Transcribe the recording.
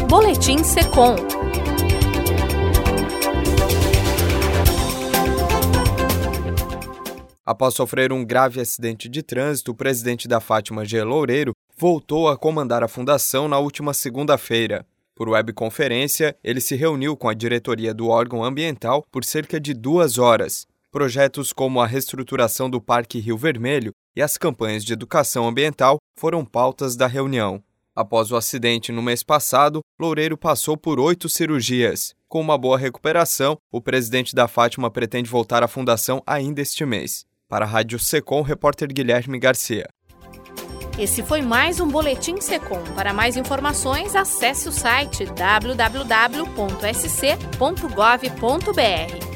Boletim Secom. Após sofrer um grave acidente de trânsito, o presidente da Fátima G. Loureiro voltou a comandar a fundação na última segunda-feira. Por webconferência, ele se reuniu com a diretoria do órgão ambiental por cerca de 2 horas. Projetos como a reestruturação do Parque Rio Vermelho e as campanhas de educação ambiental foram pautas da reunião. Após o acidente no mês passado, Loureiro passou por 8 cirurgias. Com uma boa recuperação, o presidente da Fátima pretende voltar à fundação ainda este mês. Para a Rádio Secom, o repórter Guilherme Garcia. Esse foi mais um Boletim Secom. Para mais informações, acesse o site www.sc.gov.br.